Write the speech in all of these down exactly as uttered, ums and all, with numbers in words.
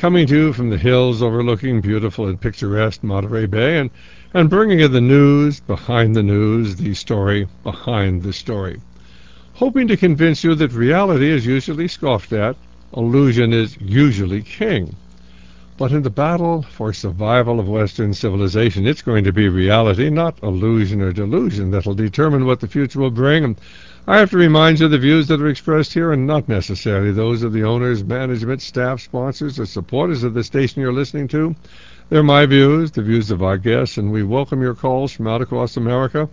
coming to you from the hills overlooking beautiful and picturesque Monterey Bay, and, and bringing you the news behind the news, the story behind the story. Hoping to convince you that reality is usually scoffed at, illusion is usually king. But in the battle for survival of Western civilization, it's going to be reality, not illusion or delusion, that will determine what the future will bring. And I have to remind you the views that are expressed here are not necessarily those of the owners, management, staff, sponsors, or supporters of the station you're listening to. They're my views, the views of our guests, and we welcome your calls from out across America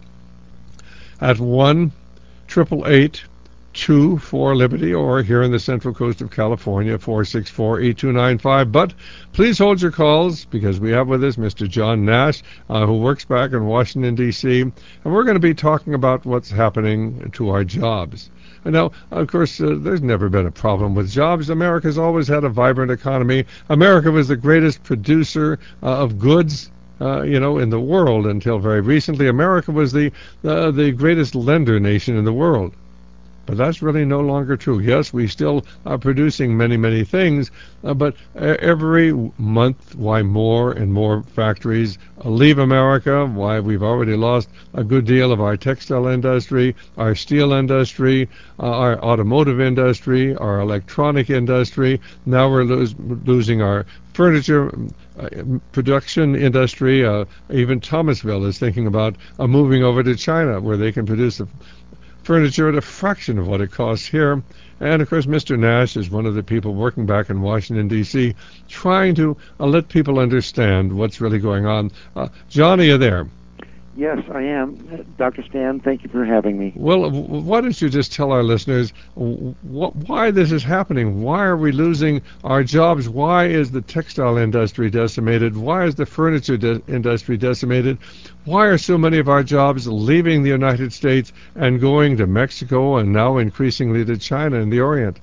at one triple eight two four Liberty, or here in the Central Coast of California, four six four, eight two nine five. But please hold your calls, because we have with us Mister John Nash, uh, who works back in Washington, D C, and we're going to be talking about what's happening to our jobs. And now, of course, uh, there's never been a problem with jobs. America's always had a vibrant economy. America was the greatest producer uh, of goods Uh, you know, in the world until very recently. America was the uh, the greatest lender nation in the world. But that's really no longer true. Yes, we still are producing many, many things, uh, but uh, every month, why more and more factories uh, leave America, why we've already lost a good deal of our textile industry, our steel industry, uh, our automotive industry, our electronic industry. Now we're lose, losing our furniture uh, production industry. Uh, even Thomasville is thinking about uh, moving over to China, where they can produce a furniture at a fraction of what it costs here. And of course, Mister Nash is one of the people working back in Washington, D C, trying to uh, let people understand what's really going on. Uh, John, are you there? Yes, I am. Doctor Stan, thank you for having me. Well, w- why don't you just tell our listeners wh- why this is happening? Why are we losing our jobs? Why is the textile industry decimated? Why is the furniture de- industry decimated? Why are so many of our jobs leaving the United States and going to Mexico and now increasingly to China and the Orient?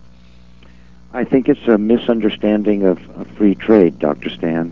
I think it's a misunderstanding of, of free trade, Doctor Stan.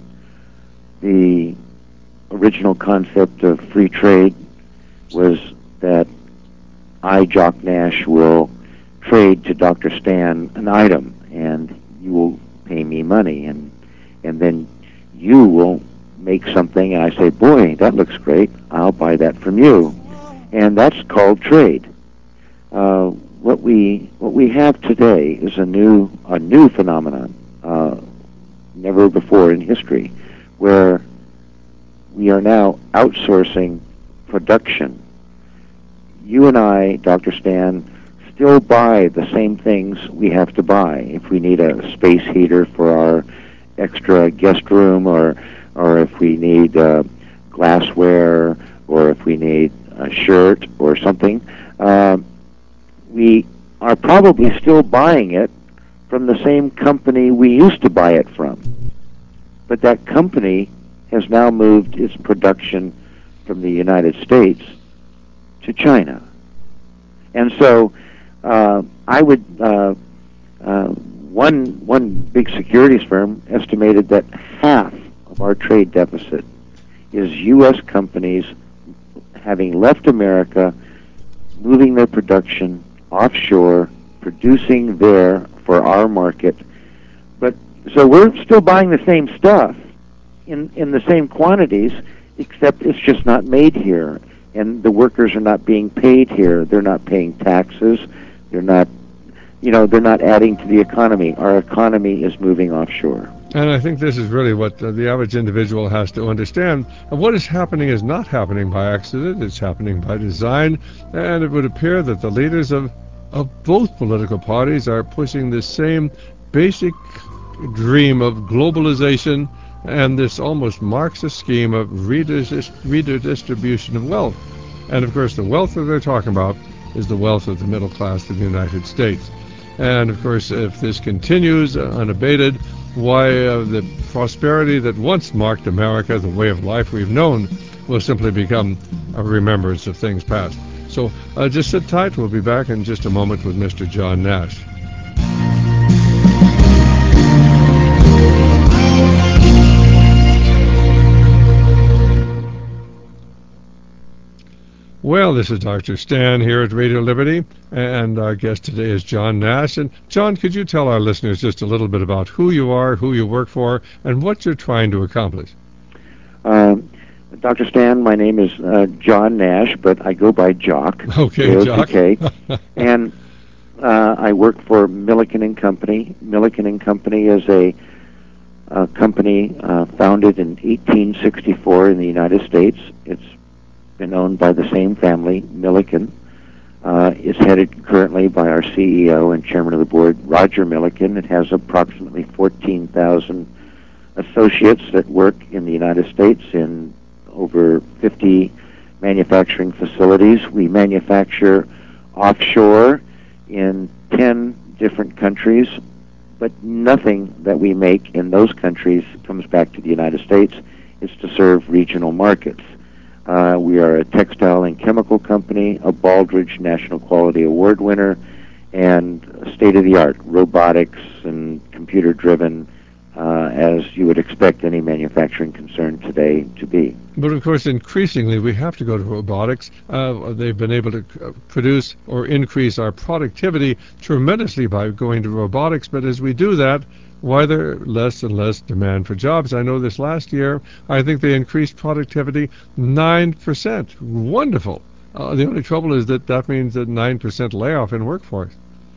The original concept of free trade was that I, Jock Nash, will trade to Doctor Stan an item, and you will pay me money, and and then you will make something, and I say, boy, that looks great, I'll buy that from you. And that's called trade. Uh, what we what we have today is a new a new phenomenon, uh, never before in history, where we are now outsourcing production. You and I, Doctor Stan, still buy the same things we have to buy. If we need a space heater for our extra guest room, or or if we need uh, glassware, or if we need a shirt or something, uh, we are probably still buying it from the same company we used to buy it from. But that company has now moved its production from the United States to China. And so uh, I would, uh, uh, one, one big securities firm estimated that half of our trade deficit is U S companies having left America, moving their production offshore, producing there for our market. But so we're still buying the same stuff in in the same quantities, except it's just not made here, and the workers are not being paid here. They're not paying taxes. They're not, you know, they're not adding to the economy. Our economy is moving offshore. And I think this is really what uh, the average individual has to understand. And what is happening is not happening by accident. It's happening by design. And it would appear that the leaders of, of both political parties are pushing the same basic dream of globalization and this almost Marxist scheme of redis- redistribution of wealth. And of course, the wealth that they're talking about is the wealth of the middle class of the United States. And of course, if this continues uh, unabated, why uh, the prosperity that once marked America, the way of life we've known, will simply become a remembrance of things past. So uh, just sit tight. We'll be back in just a moment with Mister John Nash. Well, this is Doctor Stan here at Radio Liberty, and our guest today is John Nash. And John, could you tell our listeners just a little bit about who you are, who you work for, and what you're trying to accomplish? Um, Doctor Stan, my name is uh, John Nash, but I go by Jock. Okay, Jock. And uh, I work for Milliken and Company. Milliken and Company is a, a company uh, founded in eighteen sixty-four in the United States. It's been owned by the same family, Milliken. Uh, it's headed currently by our C E O and Chairman of the Board, Roger Milliken. It has approximately fourteen thousand associates that work in the United States in over fifty manufacturing facilities. We manufacture offshore in ten different countries, but nothing that we make in those countries comes back to the United States. It's to serve regional markets. Uh, we are a textile and chemical company, a Baldrige National Quality Award winner, and state-of-the-art robotics and computer-driven, uh, as you would expect any manufacturing concern today to be. But of course, increasingly, we have to go to robotics. Uh, they've been able to uh, produce or increase our productivity tremendously by going to robotics. But as we do that, why there less and less demand for jobs? I know this last year, I think they increased productivity nine percent. Wonderful. Uh, the only trouble is that that means a nine percent layoff in workforce.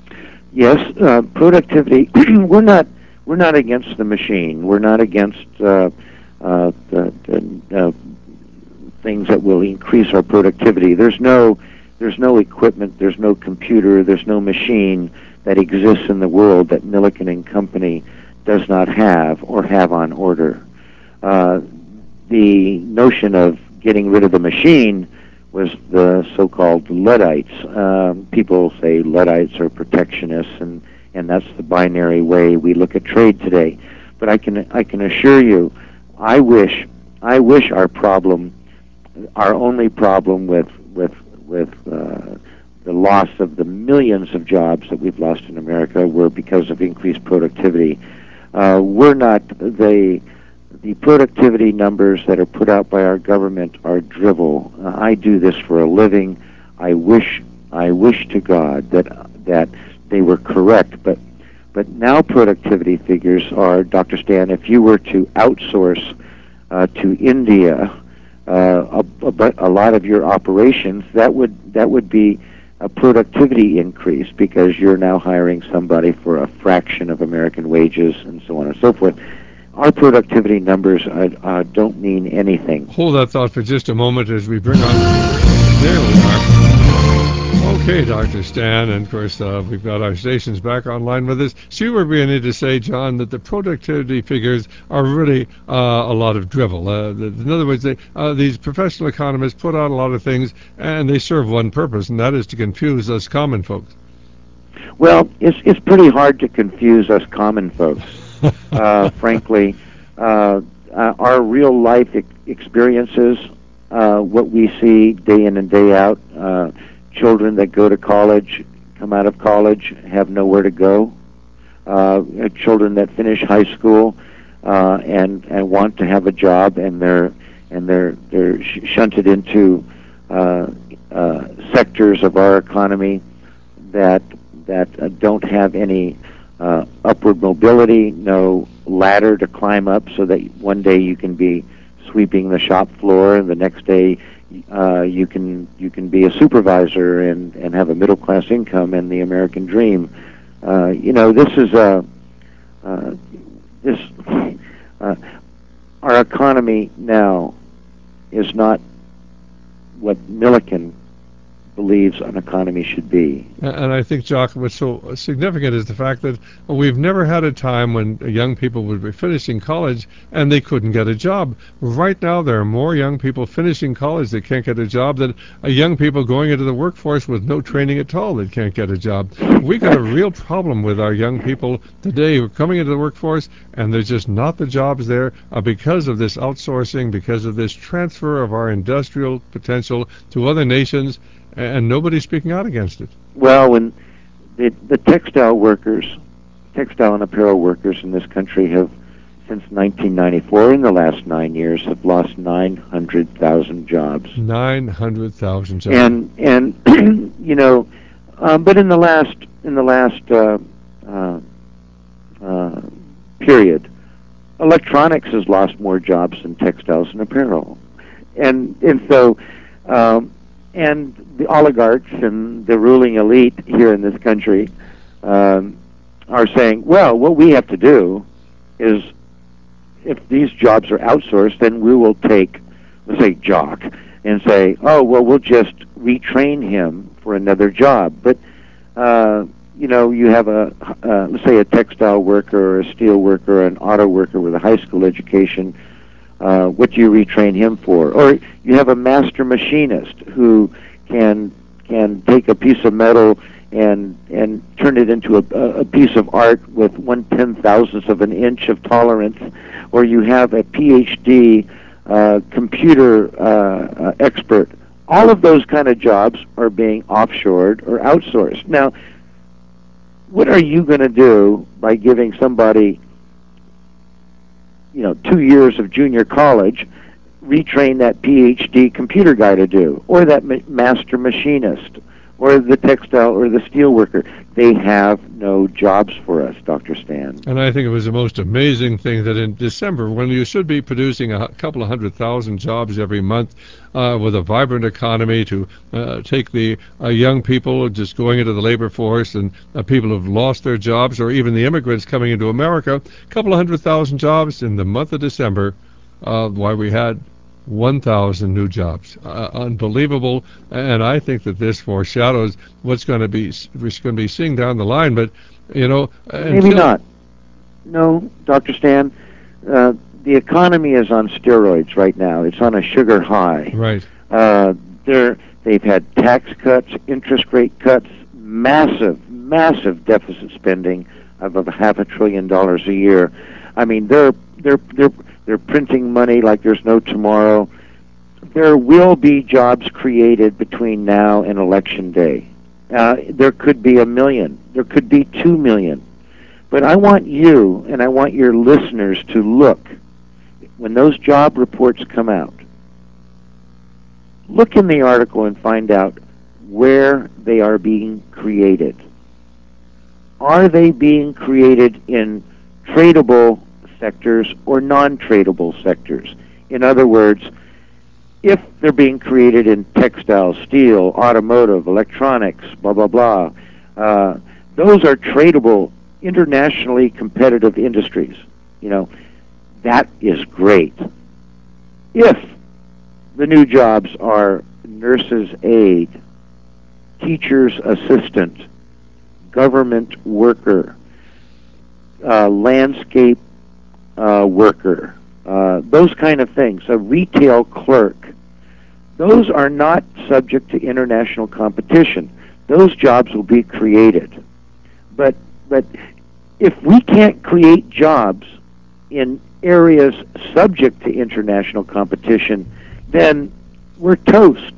Yes, uh, productivity. we're not we're not against the machine. We're not against uh, uh, the, the uh, things that will increase our productivity. There's no there's no equipment. There's no computer. There's no machine that exists in the world that Milliken and Company does not have or have on order. Uh, the notion of getting rid of the machine was the so-called Luddites. Um, people say Luddites are protectionists, and, and that's the binary way we look at trade today. But I can I can assure you, I wish I wish our problem, our only problem with with with uh, the loss of the millions of jobs that we've lost in America were because of increased productivity. Uh, we're not the the productivity numbers that are put out by our government are drivel. Uh, I do this for a living. I wish I wish to God that that they were correct. But but now productivity figures are, Doctor Stan, if you were to outsource uh, to India uh, a, a, a lot of your operations, that would that would be a productivity increase because you're now hiring somebody for a fraction of American wages and so on and so forth. Our productivity numbers uh, uh, don't mean anything. Hold that thought for just a moment as we bring on... There we are. Okay, Doctor Stan, and of course uh, we've got our stations back online with us. So you were beginning to say, John, that the productivity figures are really uh, a lot of drivel. Uh, the, in other words, they, uh, these professional economists put out a lot of things, and they serve one purpose, and that is to confuse us common folks. Well, it's it's pretty hard to confuse us common folks. uh, frankly, uh, uh, our real life e- experiences, uh, what we see day in and day out. Uh, Children that go to college, come out of college, have nowhere to go. Uh, children that finish high school uh, and and want to have a job, and they're and they're they're sh- shunted into uh, uh, sectors of our economy that that uh, don't have any uh, upward mobility, no ladder to climb up, so that one day you can be sweeping the shop floor, and the next day uh, you can you can be a supervisor and, and have a middle class income and the American dream. Uh, you know, this is a uh, this uh, our economy now is not what Milliken believes an economy should be. And I think, Jock, what's so significant is the fact that we've never had a time when young people would be finishing college and they couldn't get a job. Right now, there are more young people finishing college that can't get a job than young people going into the workforce with no training at all that can't get a job. We've got a real problem with our young people today who are coming into the workforce, and there's just not the jobs there uh, because of this outsourcing, because of this transfer of our industrial potential to other nations, and nobody's speaking out against it. Well, when the, the textile workers, textile and apparel workers in this country have since nineteen ninety-four, in the last nine years, have lost nine hundred thousand jobs. nine hundred thousand jobs. And and you know, um, but in the last in the last uh, uh, uh, period, electronics has lost more jobs than textiles and apparel, and and so um, and the oligarchs and the ruling elite here in this country um, are saying, well, what we have to do is, if these jobs are outsourced, then we will take, let's say, Jock, and say, oh, well, we'll just retrain him for another job. But, uh, you know, you have a, uh, let's say, a textile worker or a steel worker or an auto worker with a high school education. Uh, what do you retrain him for? Or you have a master machinist who can can take a piece of metal and and turn it into a, a piece of art with one ten thousandth of an inch of tolerance. Or you have a PhD uh, computer uh, uh, expert. All of those kind of jobs are being offshored or outsourced. Now, what are you going to do by giving somebody, you know, two years of junior college, retrain that PhD computer guy to do, or that ma- master machinist, or the textile or the steel worker? They have no jobs for us, Doctor Stan. And I think it was the most amazing thing that in December, when you should be producing a couple of hundred thousand jobs every month, uh, with a vibrant economy to uh, take the uh, young people just going into the labor force and uh, people who've lost their jobs, or even the immigrants coming into America, a couple of hundred thousand jobs in the month of December, uh, why we had one thousand new jobs. Uh, unbelievable. And I think that this foreshadows what's going to be we're going to be seeing down the line. But, you know, maybe not. No, Doctor Stan. Uh, the economy is on steroids right now. It's on a sugar high. Right. Uh, they're, they've had tax cuts, interest rate cuts, massive, massive deficit spending of, of half a trillion dollars a year. I mean, they're they're they're they're printing money like there's no tomorrow. There will be jobs created between now and election day. Uh, there could be a million. There could be two million. But I want you and I want your listeners to look when those job reports come out. Look in the article and find out where they are being created. Are they being created in tradable sectors or non-tradable sectors? In other words, if they're being created in textile, steel, automotive, electronics, blah, blah, blah, uh, those are tradable, internationally competitive industries. You know, that is great. If the new jobs are nurse's aide, teacher's assistant, government worker, uh, landscape uh, worker, uh, those kind of things, a retail clerk, those are not subject to international competition. Those jobs will be created. But but if we can't create jobs in areas subject to international competition, then we're toast.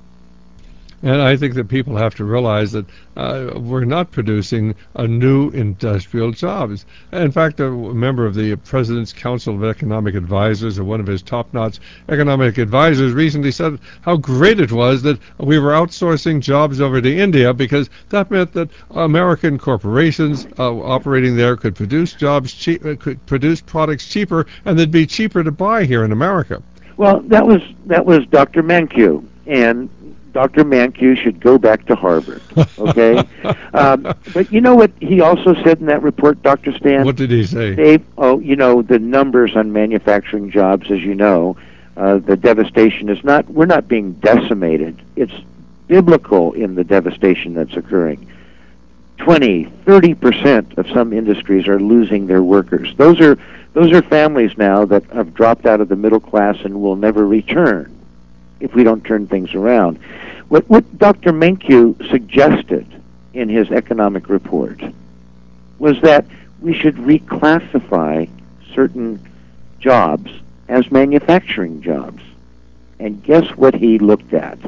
And I think that people have to realize that uh, we're not producing a new industrial jobs. In fact, a member of the President's Council of Economic Advisors, or one of his top-notch economic advisors, recently said how great it was that we were outsourcing jobs over to India, because that meant that American corporations uh, operating there could produce jobs, cheap, uh, could produce products cheaper, and they'd be cheaper to buy here in America. Well, that was that was Doctor Mankiw, and Doctor Mankiw should go back to Harvard, okay? um, but you know what he also said in that report, Doctor Stan? What did he say? Dave, oh, you know, the numbers on manufacturing jobs, as you know, uh, the devastation is not, we're not being decimated. It's biblical in the devastation that's occurring. twenty, thirty percent of some industries are losing their workers. Those are, those are families now that have dropped out of the middle class and will never return if we don't turn things around. What, what Doctor Mankiw suggested in his economic report was that we should reclassify certain jobs as manufacturing jobs. And guess what he looked at?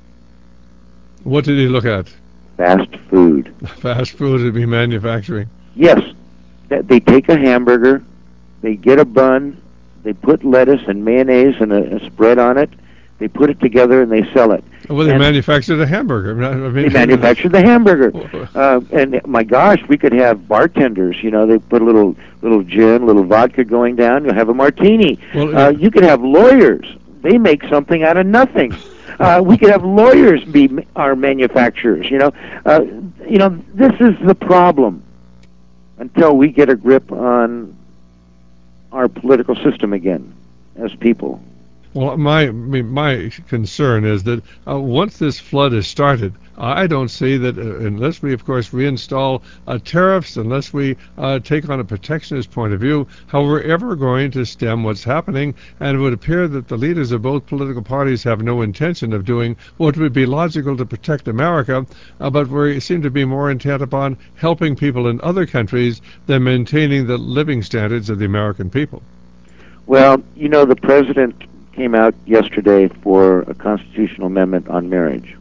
What did he look at? Fast food. Fast food would be manufacturing. Yes. They take a hamburger, they get a bun, they put lettuce and mayonnaise and a, a spread on it, they put it together and they sell it. Well, they and manufacture the hamburger. I mean, they manufacture the hamburger. Uh, and my gosh, we could have bartenders. You know, they put a little little gin, little vodka going down. You'll have a martini. Well, uh, you could have lawyers. They make something out of nothing. Uh, we could have lawyers be our manufacturers. You know, uh, you know, this is the problem. Until we get a grip on our political system again, as people. Well, my my concern is that uh, once this flood is started, I don't see that uh, unless we, of course, reinstall uh, tariffs, unless we uh, take on a protectionist point of view, how we're ever going to stem what's happening. And it would appear that the leaders of both political parties have no intention of doing what would be logical to protect America, uh, but we seem to be more intent upon helping people in other countries than maintaining the living standards of the American people. Well, you know, the president came out yesterday for a constitutional amendment on marriage.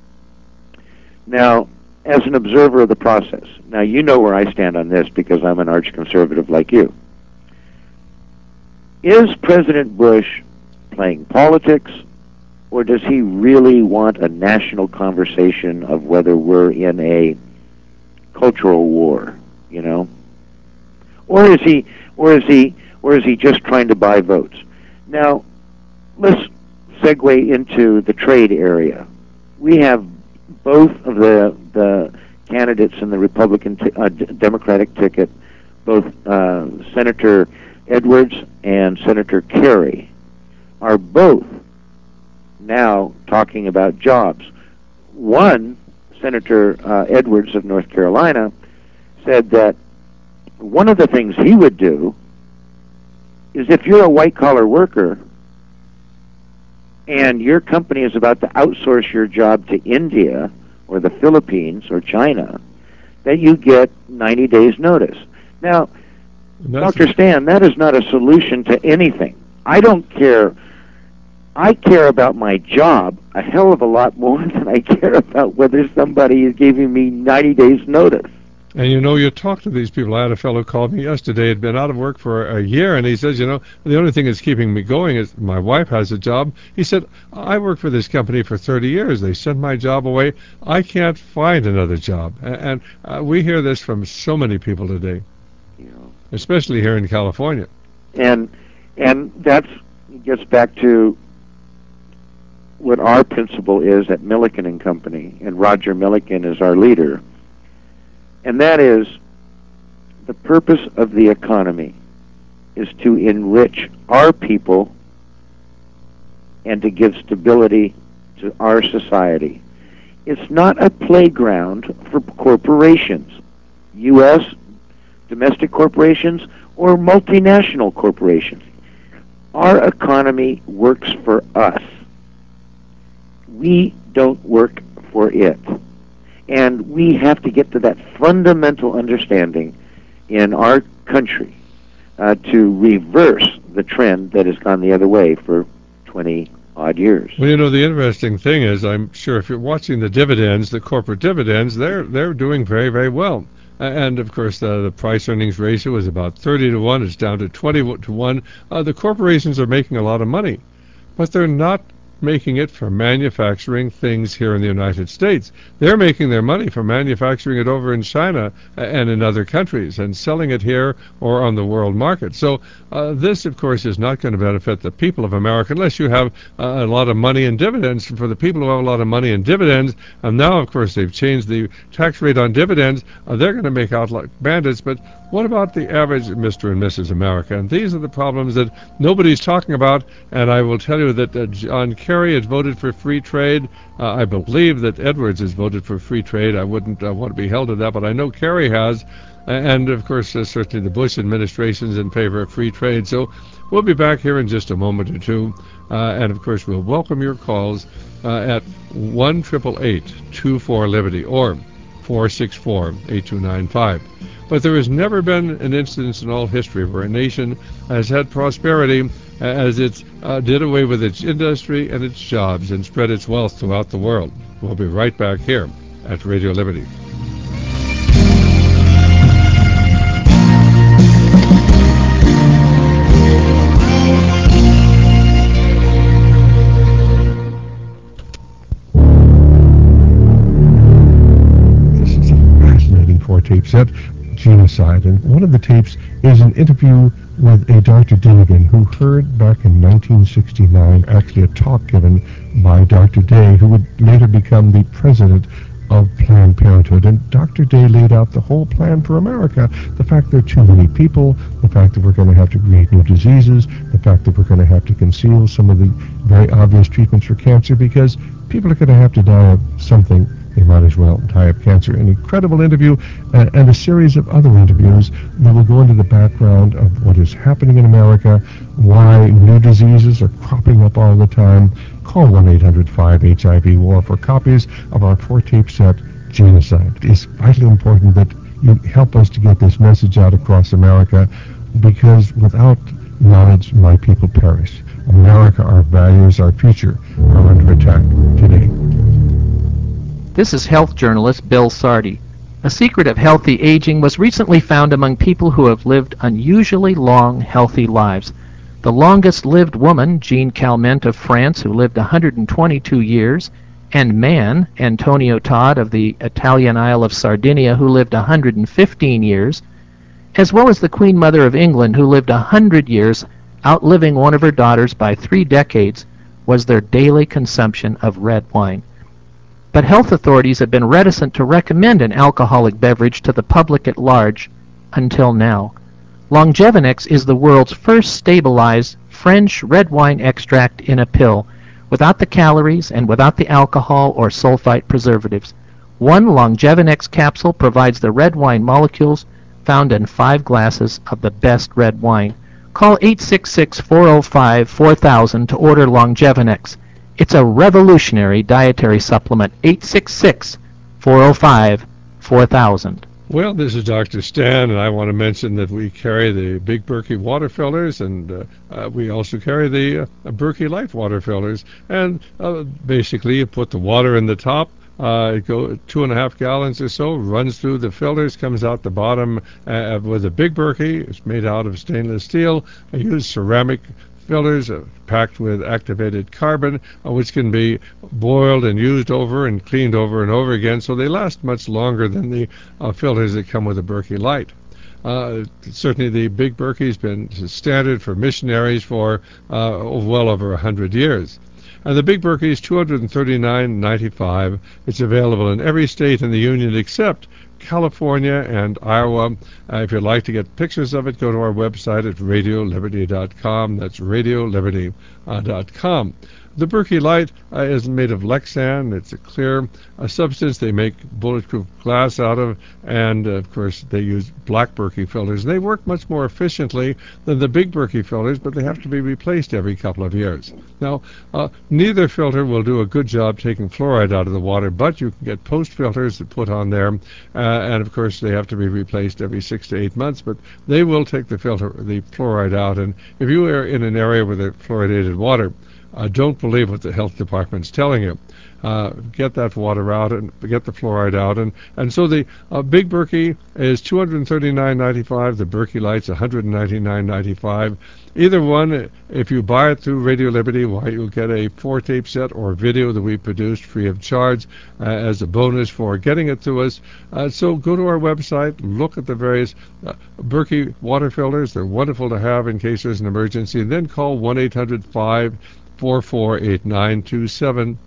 Now, as an observer of the process, now you know where I stand on this because I'm an arch conservative like you. Is President Bush playing politics, or does he really want a national conversation of whether we're in a cultural war, you know? Or is he or is he or is he just trying to buy votes? Now, let's segue into the trade area. We have both of the the candidates in the Republican t- uh, D- Democratic ticket, both uh, Senator Edwards and Senator Kerry, are both now talking about jobs. One, Senator uh, Edwards of North Carolina, said that one of the things he would do is if you're a white-collar worker and your company is about to outsource your job to India or the Philippines or China, that you get ninety days notice. Now, Doctor Stan, that is not a solution to anything. I don't care. I care about my job a hell of a lot more than I care about whether somebody is giving me ninety days notice. And you know, you talk to these people. I had a fellow called me yesterday, had been out of work for a year, and he says, you know, the only thing that's keeping me going is my wife has a job. He said, I worked for this company for thirty years. They sent my job away. I can't find another job. And, and uh, we hear this from so many people today, you know, especially here in California. And and that gets back to what our principle is at Milliken and Company, and Roger Milliken is our leader. And that is, the purpose of the economy is to enrich our people and to give stability to our society. It's not a playground for corporations, U S domestic corporations or multinational corporations. Our economy works for us. We don't work for it. And we have to get to that fundamental understanding in our country uh, to reverse the trend that has gone the other way for twenty odd years. Well, you know, the interesting thing is, I'm sure if you're watching the dividends, the corporate dividends, they're they're doing very, very well. And, of course, uh, the price-earnings ratio is about thirty to one. It's down to twenty to one. Uh, the corporations are making a lot of money, but they're not making it for manufacturing things here in the United States. They're making their money from manufacturing it over in China and in other countries and selling it here or on the world market. So uh, this, of course, is not going to benefit the people of America unless you have uh, a lot of money in dividends. For the people who have a lot of money in dividends, and now, of course, they've changed the tax rate on dividends, uh, they're going to make out like bandits. But what about the average Mister and Missus America? And these are the problems that nobody's talking about, and I will tell you that uh, John Kerry has voted for free trade. Uh, I believe that Edwards has voted for free trade. I wouldn't uh, want to be held to that, but I know Kerry has. And, of course, uh, certainly the Bush administration is in favor of free trade. So we'll be back here in just a moment or two. Uh, and, of course, we'll welcome your calls uh, at one eight eight eight, two four, Liberty or four six four, eight two nine five. But there has never been an instance in all history where a nation has had prosperity as it uh, did away with its industry and its jobs and spread its wealth throughout the world. We'll be right back here at Radio Liberty. genocide. And one of the tapes is an interview with a Doctor Dinnigan, who heard back in nineteen sixty-nine actually a talk given by Doctor Day, who would later become the president of Planned Parenthood. And Doctor Day laid out the whole plan for America. The fact there are too many people, the fact that we're going to have to create new diseases, the fact that we're going to have to conceal some of the very obvious treatments for cancer, because people are going to have to die of something. They might as well die of cancer. An incredible interview uh, and a series of other interviews that will go into the background of what is happening in America, why new diseases are cropping up all the time. Call one eight hundred five H I V war for copies of our four-tape set, Genocide. It's vitally important that you help us to get this message out across America, because without knowledge, my people perish. America, our values, our future are under attack today. This is health journalist Bill Sardi. A secret of healthy aging was recently found among people who have lived unusually long, healthy lives. The longest-lived woman, Jean Calment of France, who lived one hundred twenty-two years, and man, Antonio Todd of the Italian Isle of Sardinia, who lived one hundred fifteen years, as well as the Queen Mother of England, who lived one hundred years, outliving one of her daughters by three decades, was their daily consumption of red wine. But health authorities have been reticent to recommend an alcoholic beverage to the public at large until now. Longevinex is the world's first stabilized French red wine extract in a pill, without the calories and without the alcohol or sulfite preservatives. One Longevinex capsule provides the red wine molecules found in five glasses of the best red wine. Call eight six six, four oh five, four thousand to order Longevinex. It's a revolutionary dietary supplement. eight six six, four oh five, four thousand. Well, this is Doctor Stan, and I want to mention that we carry the Big Berkey water filters, and uh, uh, we also carry the uh, Berkey Light water filters. And uh, basically, you put the water in the top, uh, it go two and a half gallons or so, runs through the filters, comes out the bottom uh, with a Big Berkey. It's made out of stainless steel. I use ceramic filters uh, packed with activated carbon, uh, which can be boiled and used over and cleaned over and over again, so they last much longer than the uh, filters that come with a Berkey Light. Uh, certainly the Big Berkey has been standard for missionaries for uh, well over one hundred years. And the Big Berkey is two hundred thirty-nine ninety-five. It's available in every state in the Union except California and Iowa. Uh, if you'd like to get pictures of it, go to our website at radio liberty dot com. That's radio liberty dot com. The Berkey Light uh, is made of Lexan. It's a clear uh, substance they make bulletproof glass out of, and uh, of course they use black Berkey filters. They work much more efficiently than the Big Berkey filters, but they have to be replaced every couple of years. Now, uh, neither filter will do a good job taking fluoride out of the water, but you can get post filters that put on there, uh, and of course they have to be replaced every six to eight months, but they will take the filter, the fluoride out. And if you are in an area with a fluoridated water, Uh, don't believe what the health department's telling you. Uh, get that water out and get the fluoride out. And, and so the uh, Big Berkey is two hundred thirty-nine ninety-five. The Berkey Light's one hundred ninety-nine ninety-five. Either one, if you buy it through Radio Liberty, why, you'll get a four-tape set or video that we produced free of charge uh, as a bonus for getting it to us. Uh, so go to our website, look at the various uh, Berkey water filters. They're wonderful to have in case there's an emergency. And then call one eight hundred five four four eight nine two seven.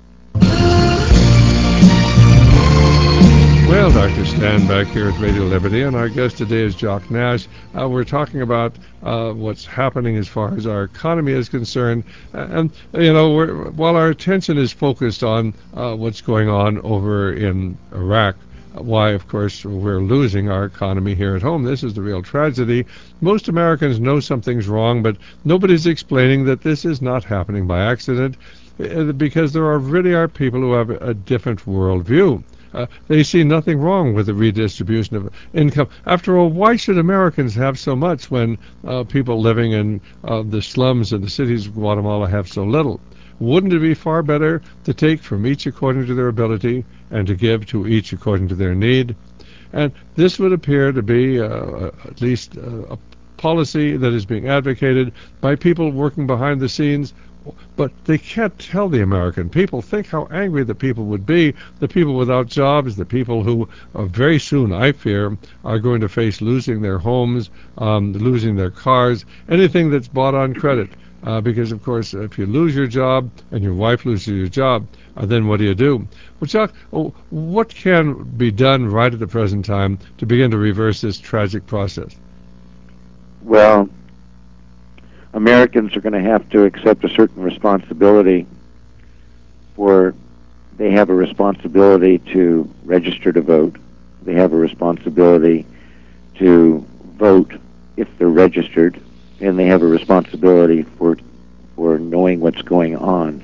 Well, Doctor Stan back here at Radio Liberty, and our guest today is Jock Nash. Uh, we're talking about uh, what's happening as far as our economy is concerned. And, you know, we're, while our attention is focused on uh, what's going on over in Iraq, why, of course, we're losing our economy here at home. This is the real tragedy. Most Americans know something's wrong, but nobody's explaining that this is not happening by accident, because there are really are people who have a different worldview. Uh, they see nothing wrong with the redistribution of income. After all, why should Americans have so much when uh, people living in uh, the slums and the cities of Guatemala have so little? Wouldn't it be far better to take from each according to their ability and to give to each according to their need? And this would appear to be uh, at least uh, a policy that is being advocated by people working behind the scenes but they can't tell the American people. Think how angry the people would be, the people without jobs, the people who uh, very soon, I fear, are going to face losing their homes, um, losing their cars, anything that's bought on credit. Uh, because, of course, if you lose your job and your wife loses your job, uh, then what do you do? Well, Chuck, oh, what can be done right at the present time to begin to reverse this tragic process? Well, Americans are going to have to accept a certain responsibility for, they have a responsibility to register to vote. They have a responsibility to vote if they're registered. And they have a responsibility for for knowing what's going on.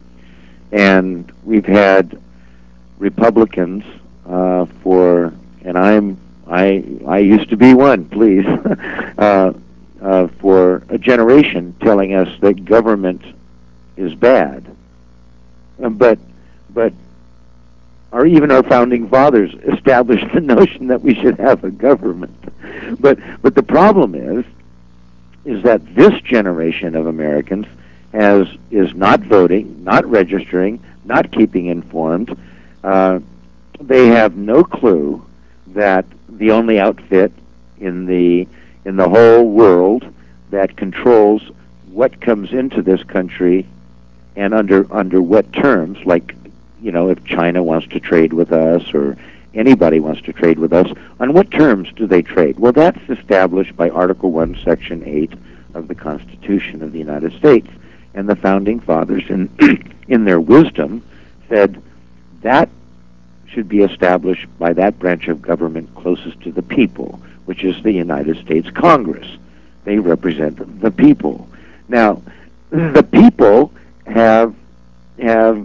And we've had Republicans uh, for, and I'm I I used to be one, please, uh, uh, for a generation telling us that government is bad. Uh, but but our even our founding fathers established the notion that we should have a government. But but the problem is. is that this generation of Americans has is not voting, not registering, not keeping informed. Uh, they have no clue that the only outfit in the in the whole world that controls what comes into this country and under under what terms, like, you know, if China wants to trade with us or anybody wants to trade with us, on what terms do they trade? Well, that's established by Article one, Section eight of the Constitution of the United States. And the Founding Fathers, in, in their wisdom, said that should be established by that branch of government closest to the people, which is the United States Congress. They represent the people. Now, the people have have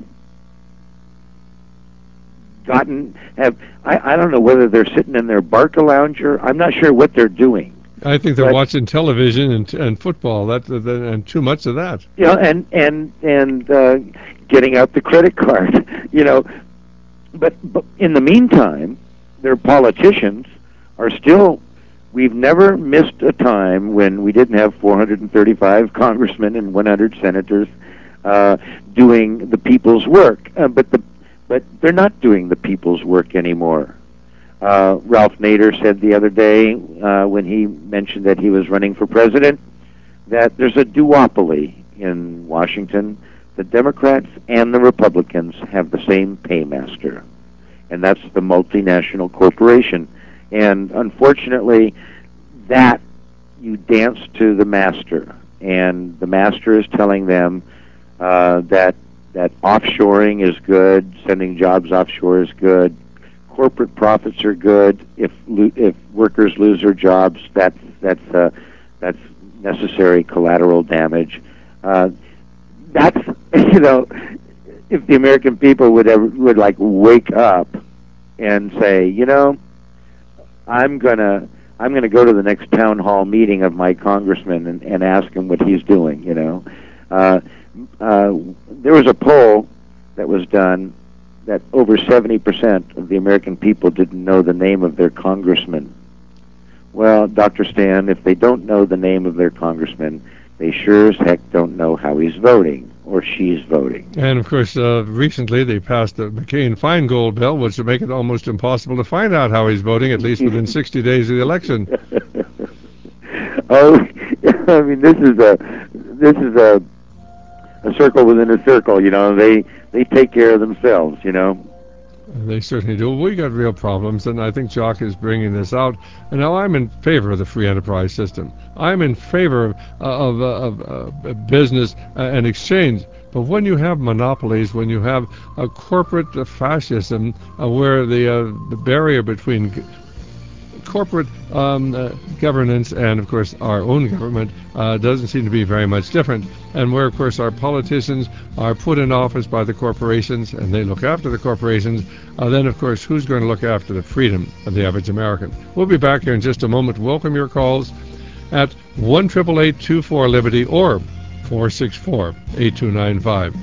gotten have I, I don't know whether they're sitting in their Barca lounger. I'm not sure what they're doing. I think they're but, watching television and and football. That, that and too much of that. You know, and and and uh, getting out the credit card. You know, but but in the meantime, their politicians are still. We've never missed a time when we didn't have four hundred thirty-five congressmen and one hundred senators uh, doing the people's work. Uh, but the but they're not doing the people's work anymore. Uh, Ralph Nader said the other day uh, when he mentioned that he was running for president that there's a duopoly in Washington. The Democrats and the Republicans have the same paymaster, and that's the multinational corporation. And unfortunately, that you dance to the master, and the master is telling them uh, that that offshoring is good, sending jobs offshore is good. Corporate profits are good. If if workers lose their jobs, that's that's uh, that's necessary collateral damage. Uh, that's you know, if the American people would ever would like wake up and say, you know, I'm gonna I'm gonna go to the next town hall meeting of my congressman and, and ask him what he's doing. You know, uh, uh, there was a poll that was done that over seventy percent of the American people didn't know the name of their congressman. Well, Doctor Stan, if they don't know the name of their congressman, they sure as heck don't know how he's voting or she's voting. And, of course, uh, recently they passed the McCain-Feingold bill, which would make it almost impossible to find out how he's voting, at least within sixty days of the election. Oh, I mean, this is a this is a a circle within a circle. You know, they they take care of themselves. You know. They certainly do. We got real problems, and I think Jock is bringing this out. And now I'm in favor of the free enterprise system. I'm in favor of, of, of, of uh, business uh, and exchange. But when you have monopolies, when you have a corporate uh, fascism uh, where the, uh, the barrier between g- corporate um, uh, governance and, of course, our own government uh, doesn't seem to be very much different, and where, of course, our politicians are put in office by the corporations and they look after the corporations, uh, then, of course, who's going to look after the freedom of the average American? We'll be back here in just a moment. Welcome your calls at one eight eight eight, two four, Liberty or four six four, eight two nine five.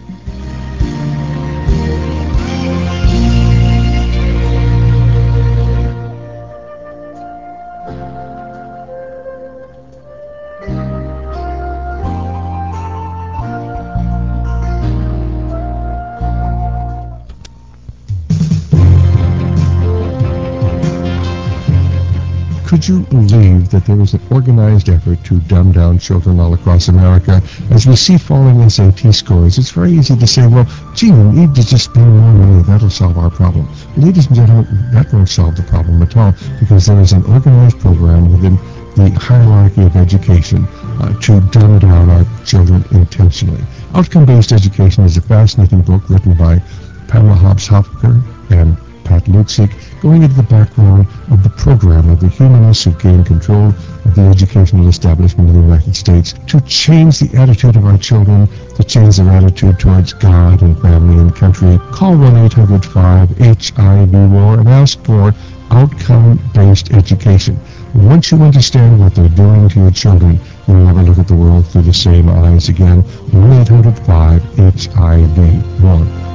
you believe that there is an organized effort to dumb down children all across America? As we see falling S A T scores, it's very easy to say, well, gee, we need to just spend more money. That'll solve our problem. Ladies and gentlemen, that won't solve the problem at all, because there is an organized program within the hierarchy of education uh, to dumb down our children intentionally. Outcome-Based Education is a fascinating book written by Pamela Hobbs-Hoffaker and Pat Lutzig, going into the background of the program of the humanists who gained control of the educational establishment in the United States to change the attitude of our children, to change their attitude towards God and family and country. Call one eight hundred five H I V W A R and ask for outcome-based education. Once you understand what they're doing to your children, you'll never look at the world through the same eyes again. one eight hundred five H I V W A R.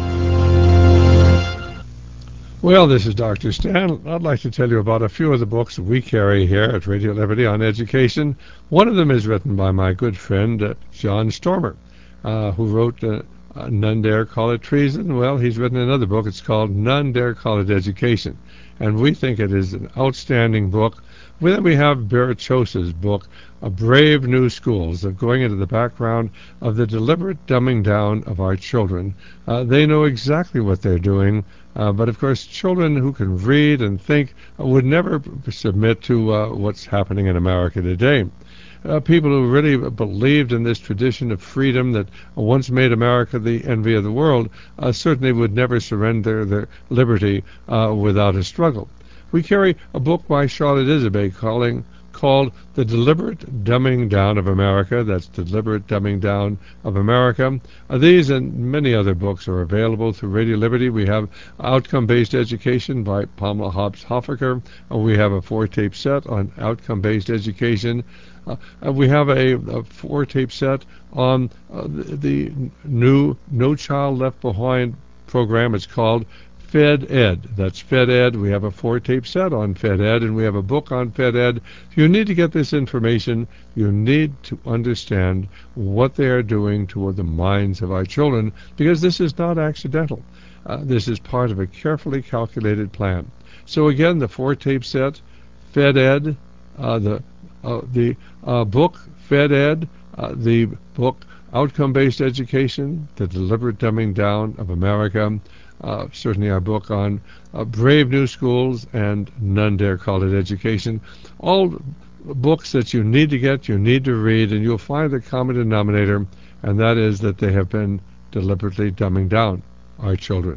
Well, this is Doctor Stan. I'd like to tell you about a few of the books we carry here at Radio Liberty on education. One of them is written by my good friend uh, John Stormer, uh, who wrote uh, uh, None Dare Call It Treason. Well, he's written another book. It's called None Dare Call It Education. And we think it is an outstanding book. Then we have Barachosa's book, A Brave New Schools, of going into the background of the deliberate dumbing down of our children. Uh, they know exactly what they're doing, uh, but of course children who can read and think uh, would never b- submit to uh, what's happening in America today. Uh, people who really believed in this tradition of freedom that once made America the envy of the world uh, certainly would never surrender their liberty uh, without a struggle. We carry a book by Charlotte Isabey calling, called The Deliberate Dumbing Down of America. That's Deliberate Dumbing Down of America. Uh, these and many other books are available through Radio Liberty. We have Outcome-Based Education by Pamela Hobbs-Hoffaker. Uh, we have a four-tape set on Outcome-Based Education. Uh, and we have a, a four-tape set on uh, the, the new No Child Left Behind program. It's called Fed Ed. That's Fed Ed. We have a four-tape set on Fed Ed, and we have a book on Fed Ed. You need to get this information. You need to understand what they are doing toward the minds of our children, because this is not accidental. Uh, this is part of a carefully calculated plan. So again, the four-tape set, Fed Ed, uh, the uh, the uh, book Fed Ed, uh, the book Outcome-Based Education, The Deliberate Dumbing Down of America. Uh, certainly our book on uh, Brave New Schools and None Dare Call It Education. All books that you need to get, you need to read, and you'll find the common denominator, and that is that they have been deliberately dumbing down our children.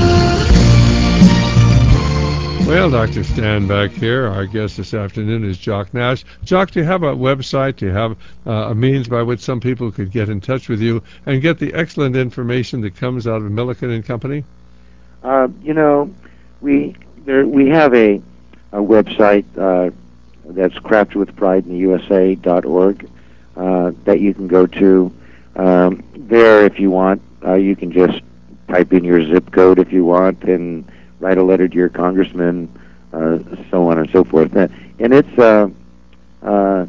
Well, Doctor Stan back here. Our guest this afternoon is Jock Nash. Jock, do you have a website? Do you have uh, a means by which some people could get in touch with you and get the excellent information that comes out of Milliken and Company? Uh, you know, we there we have a, a website uh, that's crafted with pride in the U S A dot org uh, that you can go to. Um, there, if you want, uh, you can just type in your zip code if you want and write a letter to your congressman, uh, so on and so forth. And it's uh, uh, uh,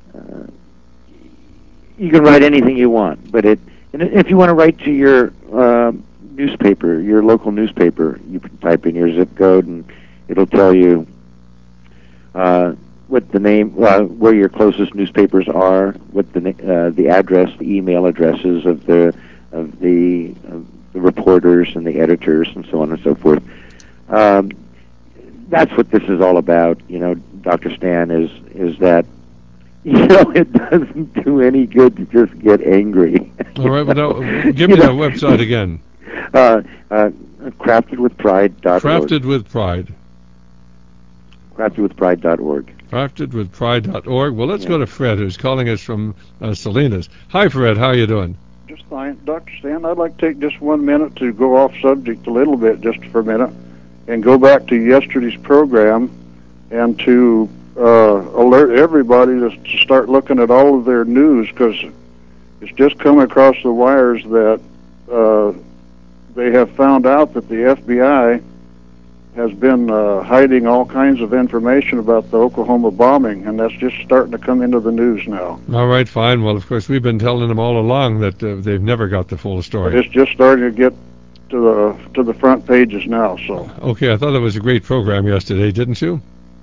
you can write anything you want, but it and if you want to write to your uh, newspaper, your local newspaper, you can type in your zip code and it'll tell you uh, what the name, uh, where your closest newspapers are, what the uh, the address, the email addresses of the of the, of the reporters and the editors and so on and so forth. Um, that's what this is all about, you know, Doctor Stan, is is that, you know, it doesn't do any good to just get angry. All right, well, now, give me that website again. Uh, uh, crafted with pride dot org. Crafted with Pride. crafted with pride dot org. crafted with pride dot org. Well, let's Yeah. go to Fred, who's calling us from uh, Salinas. Hi, Fred. How are you doing? Just fine. Doctor Stan, I'd like to take just one minute to go off subject a little bit, just for a minute, and go back to yesterday's program and to uh, alert everybody to start looking at all of their news, because it's just come across the wires that uh, they have found out that the F B I has been uh, hiding all kinds of information about the Oklahoma bombing, and that's just starting to come into the news now. All right, fine. Well, of course, we've been telling them all along that uh, they've never got the full story. But it's just starting to get to the to the front pages now. So okay, I thought it was a great program yesterday, didn't you?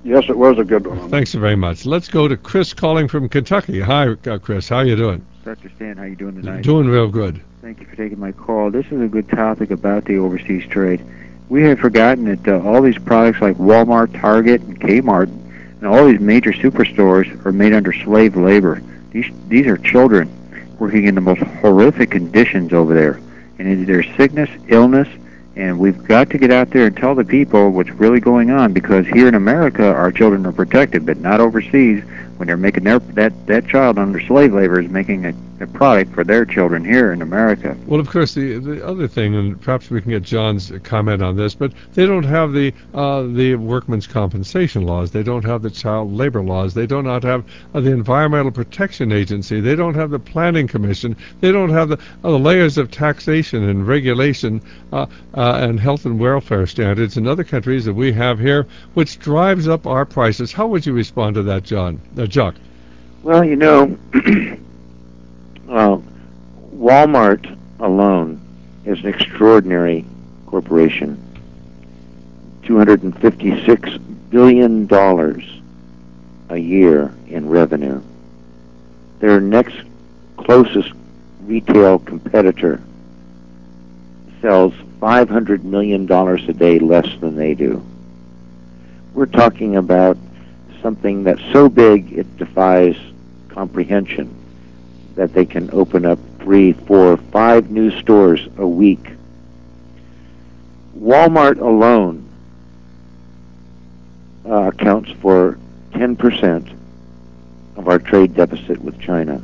Yes, it was a good one. Thanks very much. Let's go to Chris calling from Kentucky. Hi, uh, Chris. How you doing? Doctor Stan, how you doing tonight? Doing real good. Thank you for taking my call. This is a good topic about the overseas trade. We have forgotten that uh, all these products like Walmart, Target, and Kmart, and all these major superstores are made under slave labor. These these are children working in the most horrific conditions over there, and there's sickness, illness, and we've got to get out there and tell the people what's really going on, because here in America our children are protected, but not overseas when they're making their that that child under slave labor is making a, a product for their children here in America. Well, of course, the the other thing, and perhaps we can get John's comment on this, but they don't have the uh, the workmen's compensation laws. They don't have the child labor laws. They do not have uh, the Environmental Protection Agency. They don't have the Planning Commission. They don't have the, uh, the layers of taxation and regulation uh, uh, and health and welfare standards in other countries that we have here, which drives up our prices. How would you respond to that, John? Uh, Jock? Well, you know, well, Walmart alone is an extraordinary corporation. two hundred fifty-six billion dollars a year in revenue. Their next closest retail competitor sells five hundred million dollars a day less than they do. We're talking about something that's so big it defies comprehension, that they can open up three, four, five new stores a week. Walmart alone uh, accounts for ten percent of our trade deficit with China.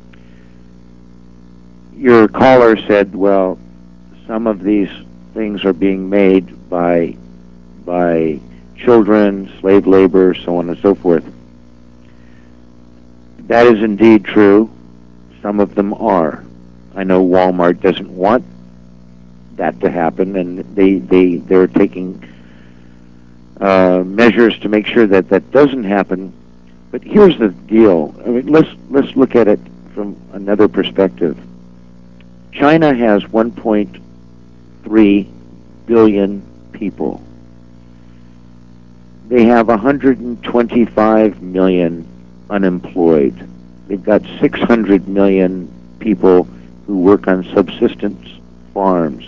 Your caller said, well, some of these things are being made by by children, slave labor, so on and so forth. That is indeed true. Some of them are. I know Walmart doesn't want that to happen, and they, they, they're taking uh, measures to make sure that that doesn't happen. But here's the deal. I mean, let's, let's look at it from another perspective. China has one point three billion people. They have one hundred twenty-five million unemployed. They've got six hundred million people who work on subsistence farms.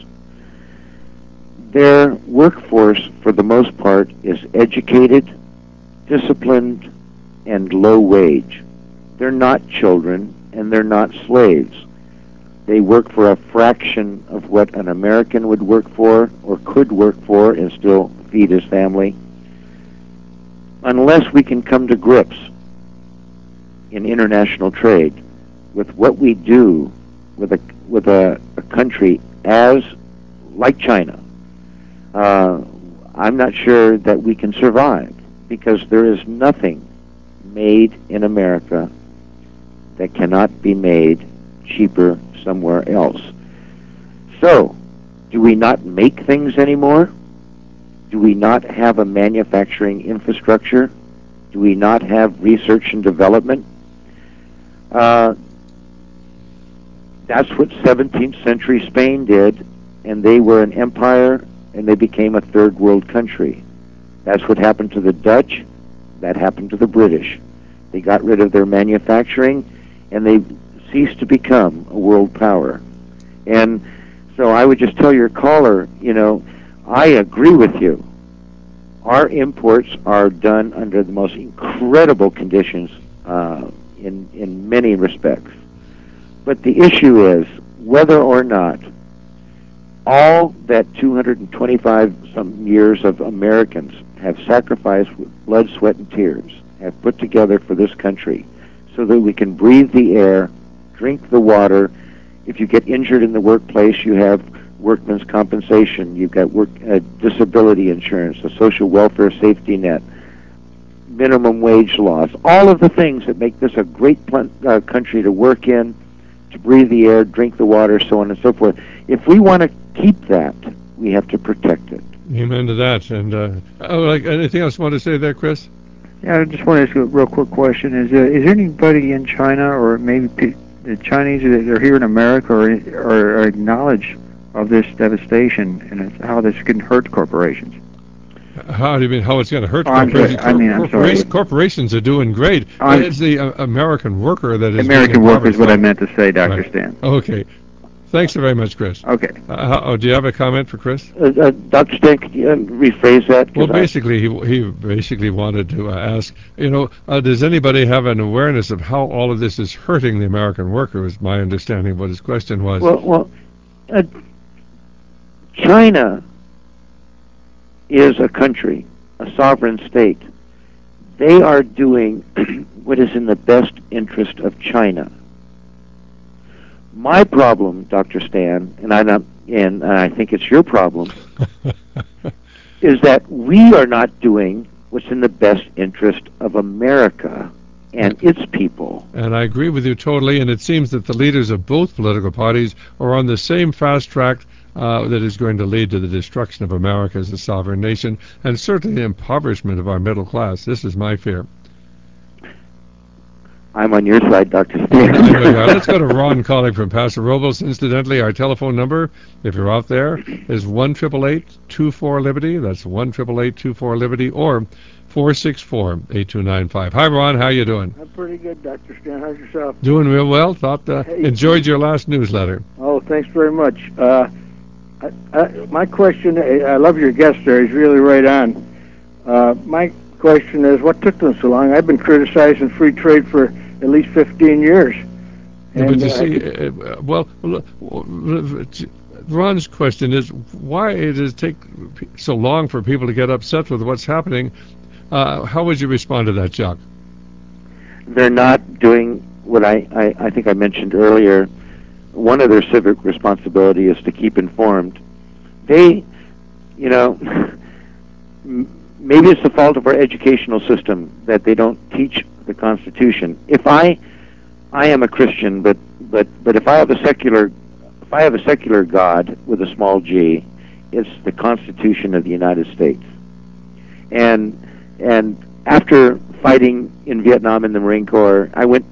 Their workforce, for the most part, is educated, disciplined, and low wage. They're not children, and they're not slaves. They work for a fraction of what an American would work for or could work for and still feed his family. Unless we can come to grips in international trade with what we do with a with a, a country as like China, uh, I'm not sure that we can survive, because there is nothing made in America that cannot be made cheaper somewhere else. So, do we not make things anymore? Do we not have a manufacturing infrastructure? Do we not have research and development? Uh, that's what seventeenth century Spain did, and they were an empire, and they became a third world country. That's what happened to the Dutch. That happened to the British. They got rid of their manufacturing, and they ceased to become a world power. And so I would just tell your caller, you know, I agree with you. Our imports are done under the most incredible conditions uh, in, in many respects. But the issue is whether or not all that two hundred twenty-five some years of Americans have sacrificed with blood, sweat, and tears, have put together for this country so that we can breathe the air, drink the water. If you get injured in the workplace, you have workman's compensation, you've got work uh, disability insurance, a social welfare safety net, minimum wage laws, all of the things that make this a great pl- uh, country to work in, to breathe the air, drink the water, so on and so forth. If we want to keep that, we have to protect it. Amen to that. And uh, oh, like anything else you want to say there, Chris? Yeah, I just want to ask you a real quick question. Is uh, is there anybody in China, or maybe pe- the Chinese that are here in America, or, or acknowledge of this devastation and how this can hurt corporations? How do you mean? How it's going to hurt Oh, I'm corporations? sorry. I mean, I'm corporations, sorry. corporations are doing great. I'm- It's the uh, American worker that is American being worker is what I impoverished. meant to say, Doctor Right. Stan. Okay. Thanks very much, Chris. Okay. Uh, how, oh, do you have a comment for Chris? Uh, uh, Doctor Stan, could you uh, rephrase that? 'Cause Well, I- basically, he he basically wanted to uh, ask, you know, uh, does anybody have an awareness of how all of this is hurting the American worker? Was my understanding of what his question was. Well, well, uh, China is a country, a sovereign state. They are doing what is in the best interest of China. My problem, Doctor Stan, and I not, and I think it's your problem, is that we are not doing what's in the best interest of America and its people. And I agree with you totally, and it seems that the leaders of both political parties are on the same fast track uh, that is going to lead to the destruction of America as a sovereign nation, and certainly the impoverishment of our middle class. This is my fear. I'm on your side, Doctor I Stan. know you are. Let's go to Ron calling from Paso Robles. Incidentally, our telephone number, if you're out there, is one eight eight eight, two four, Liberty. That's one eight eight eight, two four, Liberty, or four six four, eight two nine five. Hi, Ron. How you doing? I'm pretty good, Doctor Stan. How's yourself? Doing real well. Thought uh, Hey. enjoyed your last newsletter. Oh, thanks very much. Uh, I, I, my question, I I love your guest there. He's really right on. Uh, my question is, what took them so long? I've been criticizing free trade for at least fifteen years. Yeah, but And, you uh, see, uh, well, Ron's question is, why does it take so long for people to get upset with what's happening? Uh, how would you respond to that, Chuck? They're not doing what I, I, I think I mentioned earlier. One of their civic responsibility is to keep informed. They, you know, m- maybe it's the fault of our educational system that they don't teach the Constitution. If I, I am a Christian, but but but if I have a secular, if I have a secular God with a small g, it's the Constitution of the United States. And and after fighting in Vietnam in the Marine Corps, I went,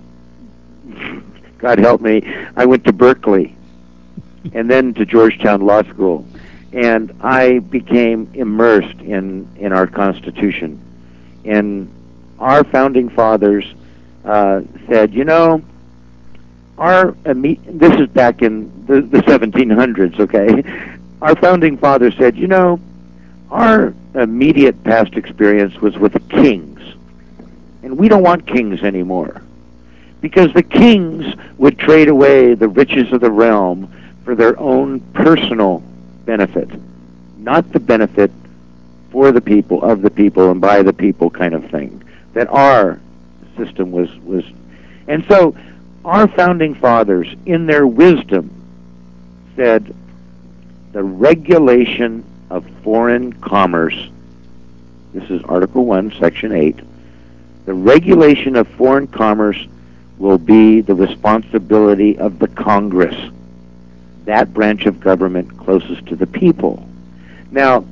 God help me, I went to Berkeley and then to Georgetown Law School. And I became immersed in, in our Constitution. And our founding fathers uh, said, you know, our imme- this is back in the, the seventeen hundreds, okay? Our founding fathers said, you know, our immediate past experience was with kings. And we don't want kings anymore. Because the kings would trade away the riches of the realm for their own personal benefit, not the benefit for the people, of the people, and by the people kind of thing that our system was. was. And so our founding fathers, in their wisdom, said the regulation of foreign commerce, this is Article one, Section eight, the regulation of foreign commerce will be the responsibility of the Congress, that branch of government closest to the people. Now,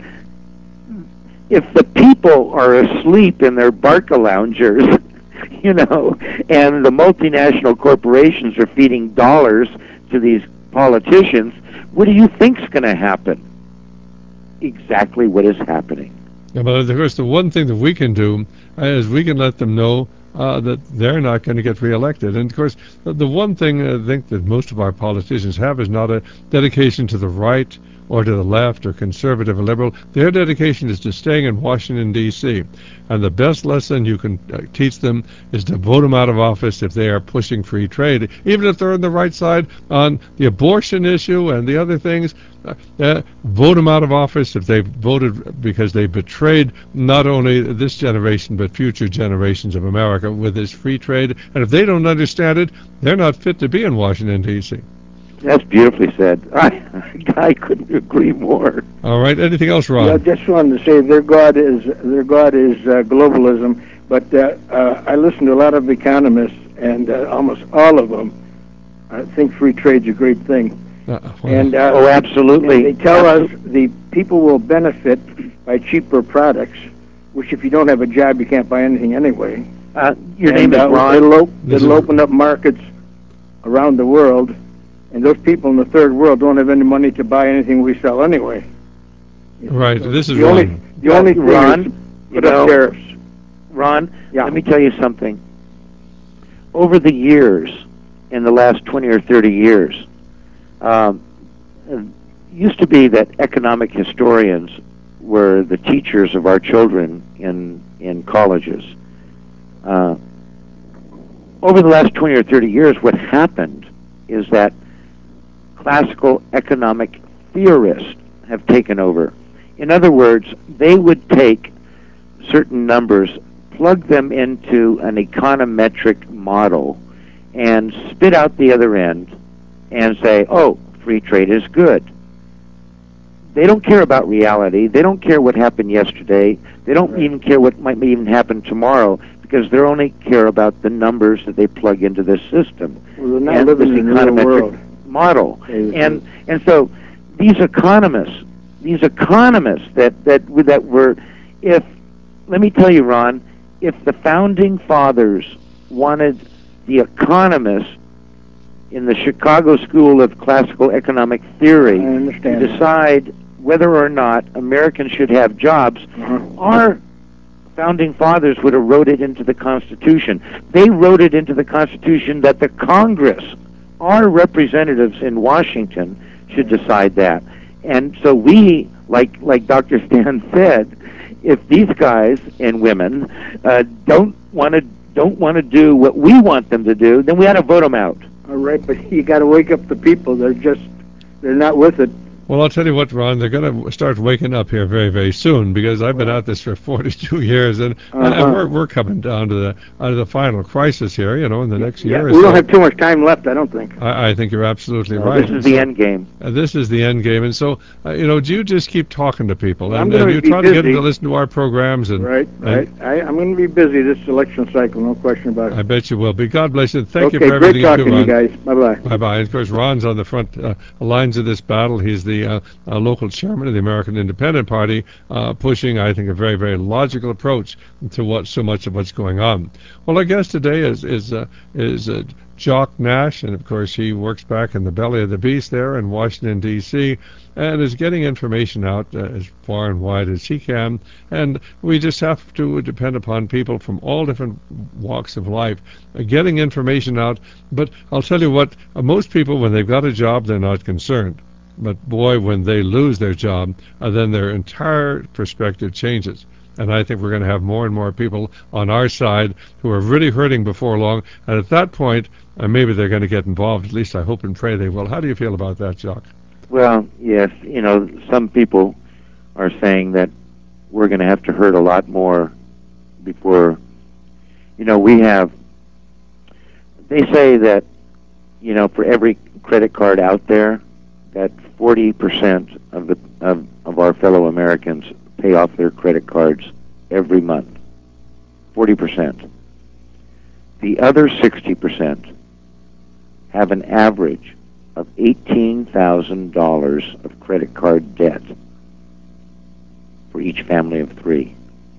if the people are asleep in their Barca loungers, you know, and the multinational corporations are feeding dollars to these politicians, what do you think's going to happen? Exactly what is happening. Yeah, but of course, the one thing that we can do is we can let them know uh, that they're not going to get reelected. And of course, the, the one thing I think that most of our politicians have is not a dedication to the right or to the left or conservative or liberal. Their dedication is to staying in Washington, D C And the best lesson you can uh, teach them is to vote them out of office if they are pushing free trade, even if they're on the right side on the abortion issue and the other things. Uh, uh, vote them out of office if they voted because they betrayed not only this generation but future generations of America with this free trade. And if they don't understand it, they're not fit to be in Washington, D C That's beautifully said. I, I couldn't agree more. All right. Anything else, Ron? Yeah, I just wanted to say their God is their God is uh, globalism. But uh, uh, I listen to a lot of economists, and uh, almost all of them uh, think free trade's a great thing. Uh, well, And uh, Oh, absolutely. they tell us the people will benefit by cheaper products, which if you don't have a job, you can't buy anything anyway. Uh, your And, name is uh, Ron. It'll, op- This it'll is- open up markets around the world, and those people in the third world don't have any money to buy anything we sell anyway. right. This is the only Ron. The only thing Ron, is you put up know, tariffs. Ron, Yeah. let me tell you something. Over the years, in the last twenty or thirty years, um, it used to be that economic historians were the teachers of our children in in colleges. Uh, over the last twenty or thirty years, what happened is that classical economic theorists have taken over. In other words, they would take certain numbers, plug them into an econometric model, and spit out the other end and say, oh, free trade is good. They don't care about reality. They don't care what happened yesterday. They don't Right. even care what might even happen tomorrow, because they only care about the numbers that they plug into this system Well, they're not and living this in the real econometric world. model. They- And and so these economists, these economists that that that were, if let me tell you, Ron, if the founding fathers wanted the economists in the Chicago School of Classical Economic Theory I understand to that. decide whether or not Americans should have jobs, Uh-huh. our founding fathers would have wrote it into the Constitution. They wrote it into the Constitution that the Congress, our representatives in Washington, should decide that. And so we, like like Doctor Stan said, if these guys and women uh, don't want to don't want to do what we want them to do, then we ought to vote them out. All right, but you got to wake up the people. They're just, they're not with it. Well, I'll tell you what, Ron, they're going to start waking up here very, very soon, because I've been at this for forty-two years, and, and, Uh-huh. and we're, we're coming down to the uh, the final crisis here, you know, in the next Yeah, year or we so. don't have too much time left, I don't think. I, I think you're absolutely No, right. this is the end game. Uh, this is the end game. And so, uh, you know, do you just keep talking to people? I'm And, gonna and you be try to get them busy. to listen to our programs. And, Right, right. and I, I'm going to be busy this election cycle, no question about it. I bet you will be. God bless you. Thank okay, you for everything great you talking do, to you Ron. guys. Bye-bye. Bye-bye. And, of course, Ron's on the front uh, lines of this battle. He's the uh, uh, local chairman of the American Independent Party, uh, pushing, I think, a very, very logical approach to what so much of what's going on. Well, our guest today is is uh, is uh, Jock Nash, and of course he works back in the belly of the beast there in Washington, D C, and is getting information out uh, as far and wide as he can. And we just have to depend upon people from all different walks of life uh, getting information out. But I'll tell you what, uh, most people, when they've got a job, they're not concerned. But boy, when they lose their job, uh, then their entire perspective changes. And I think we're going to have more and more people on our side who are really hurting before long. And at that point, uh, maybe they're going to get involved. At least I hope and pray they will. How do you feel about that, Jock? Well, yes, you know, some people are saying that we're going to have to hurt a lot more before, you know, we have, they say that, you know, for every credit card out there, that forty percent of the of, of our fellow Americans pay off their credit cards every month. forty percent. The other sixty percent have an average of eighteen thousand dollars of credit card debt for each family of three.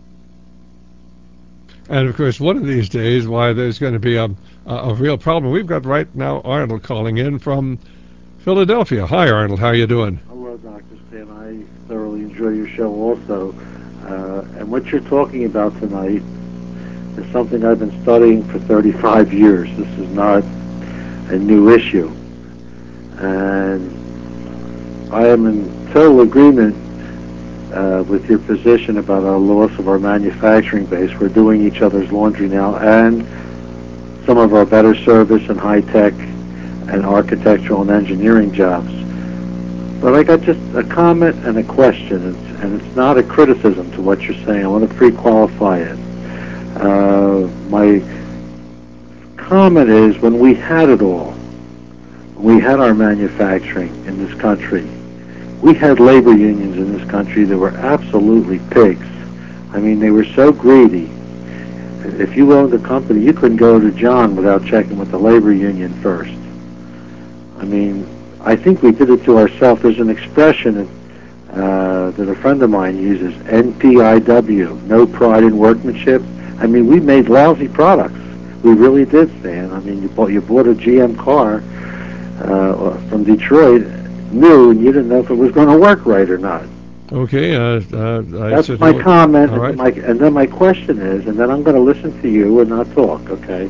And of course, one of these days, why there's going to be a, a, a real problem. We've got right now Arnold calling in from Philadelphia. Hi, Arnold. How you doing? Hello, Doctor Stan. I thoroughly enjoy your show also. Uh, and what you're talking about tonight is something I've been studying for thirty-five years. This is not a new issue. And I am in total agreement uh, with your position about our loss of our manufacturing base. We're doing each other's laundry now, and some of our better service and high-tech and architectural and engineering jobs. But I got just a comment and a question, it's, and it's not a criticism to what you're saying. I want to pre-qualify it. Uh, my comment is, when we had it all, when we had our manufacturing in this country, we had labor unions in this country that were absolutely pigs. I mean, they were so greedy. If you owned a company, you couldn't go to John without checking with the labor union first. I mean, I think we did it to ourselves. There's an expression uh, that a friend of mine uses, N P I W, no pride in workmanship. I mean, we made lousy products. We really did, Stan. I mean, you bought, you bought a G M car uh, from Detroit, new, and you didn't know if it was going to work right or not. Okay, uh, uh, I That's said my no- comment, All and, right. then my, and then my question is, and then I'm going to listen to you and not talk, okay?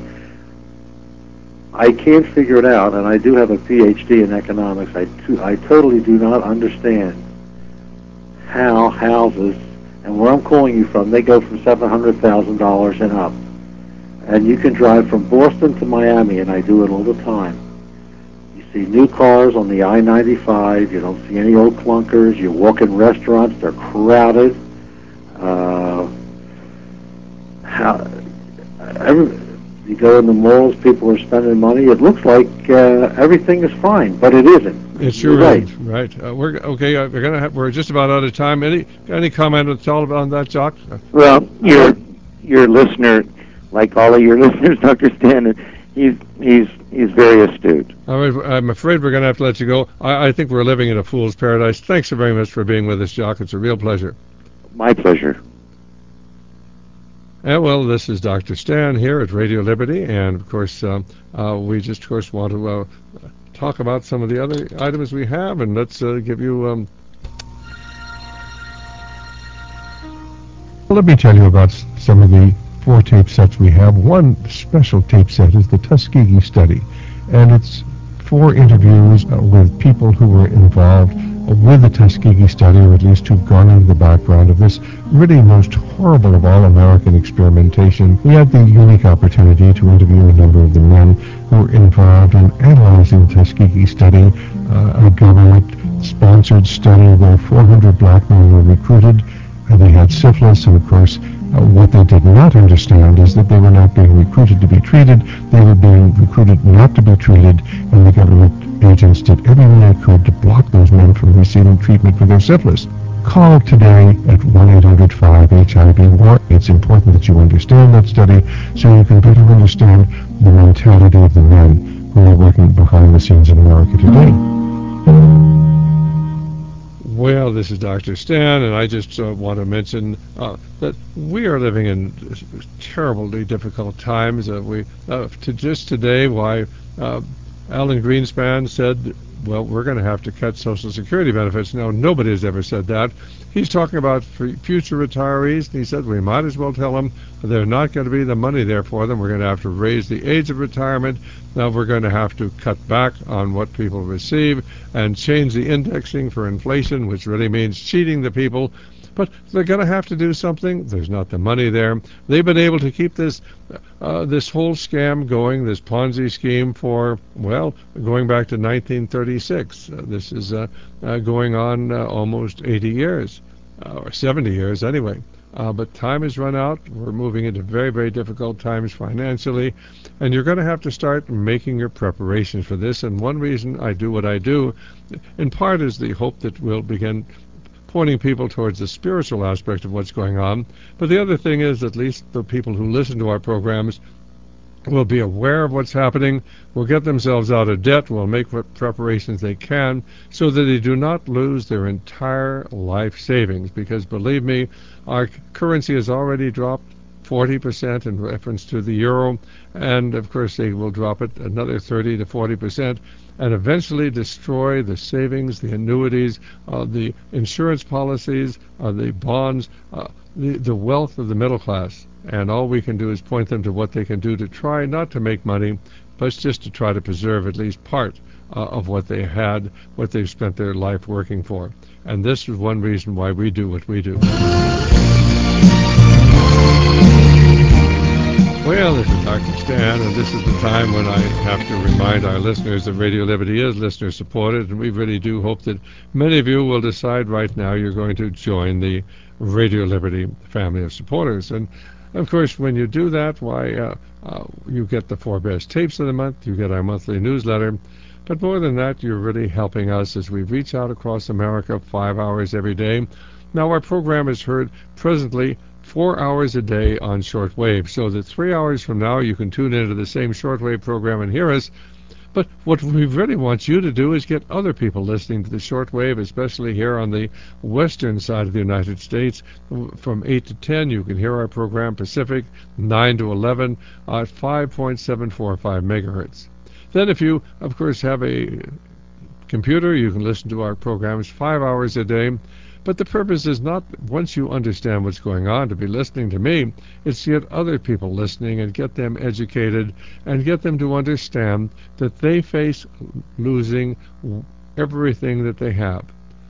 I can't figure it out, and I do have a P H D in economics. I, to, I totally do not understand how houses, and where I'm calling you from, they go from seven hundred thousand dollars and up. And you can drive from Boston to Miami, and I do it all the time. You see new cars on the I ninety-five. You don't see any old clunkers. You walk in restaurants; they're crowded. Uh, how, every, you go in the malls, people are spending money. It looks like uh, everything is fine, but it isn't. It You're sure right. isn't. Right. Uh, we're okay. Uh, we're gonna have. We're just about out of time. Any any comment at all on that, Jock? Uh, Well, your your listener, like all of your listeners, Doctor Stan, he's he's he's very astute. all right. I'm afraid we're gonna have to let you go. I, I think we're living in a fool's paradise. Thanks so very much for being with us, Jock. It's a real pleasure. My pleasure. And well, this is Doctor Stan here at Radio Liberty, and of course, uh, uh, we just, of course, want to uh, talk about some of the other items we have, and let's uh, give you. Um, Let me tell you about s- some of the four tape sets we have. One special tape set is the Tuskegee Study, and it's four interviews uh, with people who were involved uh, with the Tuskegee Study, or at least who've gone into the background of this really most horrible of all American experimentation. We had the unique opportunity to interview a number of the men who were involved in analyzing the Tuskegee Study, uh, a government-sponsored study where four hundred black men were recruited. Uh, they had syphilis, and of course, uh, what they did not understand is that they were not being recruited to be treated. They were being recruited not to be treated, and the government agents did everything they could to block those men from receiving treatment for their syphilis. Call today at one eight hundred five H I V war. It's important that you understand that study so you can better understand the mentality of the men who are working behind the scenes in America today. Well, this is Doctor Stan, and I just uh, want to mention uh, that we are living in terribly difficult times. Uh, we uh, to just today, why uh, Alan Greenspan said, well, we're going to have to cut Social Security benefits. Now, nobody has ever said that. He's talking about f- future retirees, and he said we might as well tell them there's not going to be the money there for them. We're going to have to raise the age of retirement. Now we're going to have to cut back on what people receive and change the indexing for inflation, which really means cheating the people. But they're going to have to do something. There's not the money there. They've been able to keep this uh, this whole scam going, this Ponzi scheme for, well, going back to nineteen thirty-six. Uh, this is uh, uh, going on uh, almost eighty years, uh, or seventy years anyway. Uh, but time has run out. We're moving into very, very difficult times financially, and you're going to have to start making your preparations for this. And one reason I do what I do, in part, is the hope that we'll begin pointing people towards the spiritual aspect of what's going on. But the other thing is, at least the people who listen to our programs will be aware of what's happening, will get themselves out of debt, will make what preparations they can so that they do not lose their entire life savings. Because believe me, our currency has already dropped forty percent in reference to the euro, and of course they will drop it another thirty to forty percent, and eventually destroy the savings, the annuities, uh, the insurance policies, uh, the bonds, uh, the, the wealth of the middle class. And all we can do is point them to what they can do to try not to make money, but just to try to preserve at least part uh, of what they had, what they've spent their life working for. And this is one reason why we do what we do. Well, this is Doctor Stan, and this is the time when I have to remind our listeners that Radio Liberty is listener-supported, and we really do hope that many of you will decide right now you're going to join the Radio Liberty family of supporters. And, of course, when you do that, why, uh, uh, you get the four best tapes of the month, you get our monthly newsletter, but more than that, you're really helping us as we reach out across America five hours every day. Now, our program is heard presently four hours a day on shortwave, so that three hours from now you can tune into the same shortwave program and hear us. But what we really want you to do is get other people listening to the shortwave, especially here on the western side of the United States. From eight to ten, you can hear our program Pacific, nine to eleven, at five point seven four five megahertz. Then if you, of course, have a computer, you can listen to our programs five hours a day. But the purpose is not, once you understand what's going on, to be listening to me. It's to get other people listening and get them educated and get them to understand that they face losing everything that they have.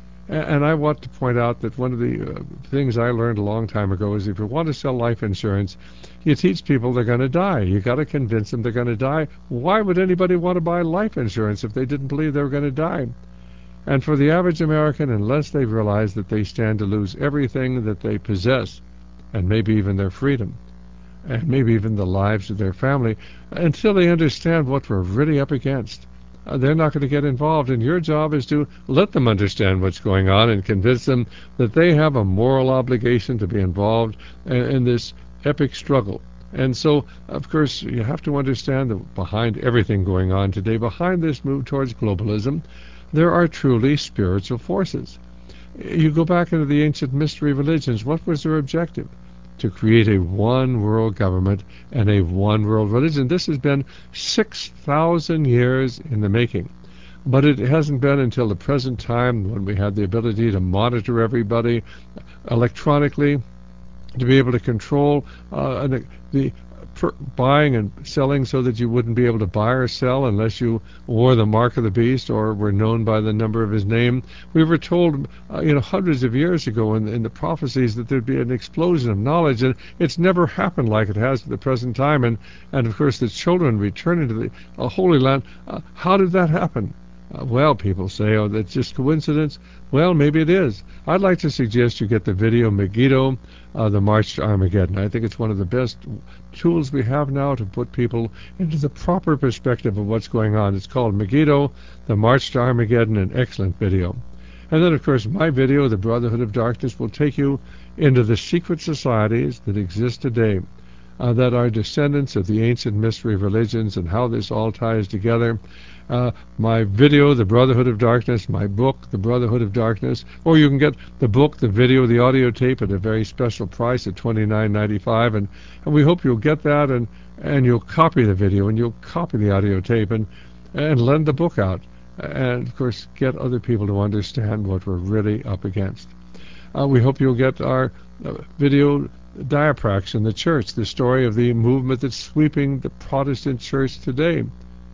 And I want to point out that one of the uh, things I learned a long time ago is if you want to sell life insurance, you teach people they're going to die. You got to convince them they're going to die. Why would anybody want to buy life insurance if they didn't believe they were going to die? And for the average American, unless they realize that they stand to lose everything that they possess, and maybe even their freedom, and maybe even the lives of their family, until they understand what we're really up against, uh, they're not going to get involved. And your job is to let them understand what's going on and convince them that they have a moral obligation to be involved in, in this epic struggle. And so, of course, you have to understand that behind everything going on today, behind this move towards globalism, there are truly spiritual forces. You go back into the ancient mystery religions. What was their objective? To create a one world government and a one world religion. This has been six thousand years in the making. But it hasn't been until the present time when we had the ability to monitor everybody electronically, to be able to control uh, the per buying and selling so that you wouldn't be able to buy or sell unless you wore the mark of the beast or were known by the number of his name. We were told, uh, you know, hundreds of years ago in, in the prophecies that there'd be an explosion of knowledge, and it's never happened like it has at the present time. And, and of course, the children returning to the uh, Holy Land. Uh, how did that happen? Uh, well, people say, oh, that's just coincidence. Well, maybe it is. I'd like to suggest you get the video Megiddo, uh, the March to Armageddon. I think it's one of the best tools we have now to put people into the proper perspective of what's going on. It's called Megiddo, the March to Armageddon, an excellent video. And then, of course, my video, The Brotherhood of Darkness, will take you into the secret societies that exist today, uh, that are descendants of the ancient mystery religions and how this all ties together. Uh, my video, The Brotherhood of Darkness, my book, The Brotherhood of Darkness, or you can get the book, the video, the audio tape at a very special price at twenty-nine ninety-five, and, and we hope you'll get that, and, and you'll copy the video, and you'll copy the audio tape, and, and lend the book out, and, of course, get other people to understand what we're really up against. Uh, we hope you'll get our uh, video, Diaprax in the Church, the story of the movement that's sweeping the Protestant church today,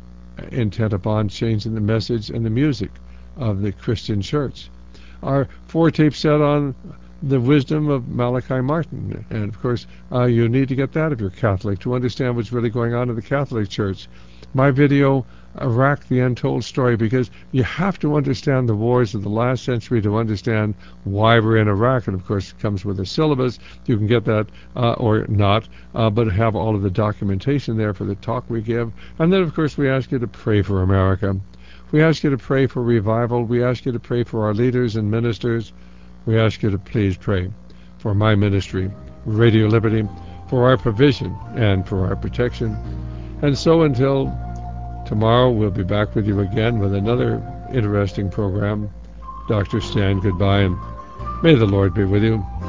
intent upon changing the message and the music of the Christian church. Our four-tape set on the wisdom of Malachi Martin. And, of course, uh, you need to get that if you're Catholic to understand what's really going on in the Catholic Church. My video, Iraq, the Untold Story, because you have to understand the wars of the last century to understand why we're in Iraq. And, of course, it comes with a syllabus. You can get that uh, or not, uh, but have all of the documentation there for the talk we give. And then, of course, we ask you to pray for America. We ask you to pray for revival. We ask you to pray for our leaders and ministers. We ask you to please pray for my ministry, Radio Liberty, for our provision and for our protection. And so until tomorrow, we'll be back with you again with another interesting program. Doctor Stan, goodbye, and may the Lord be with you.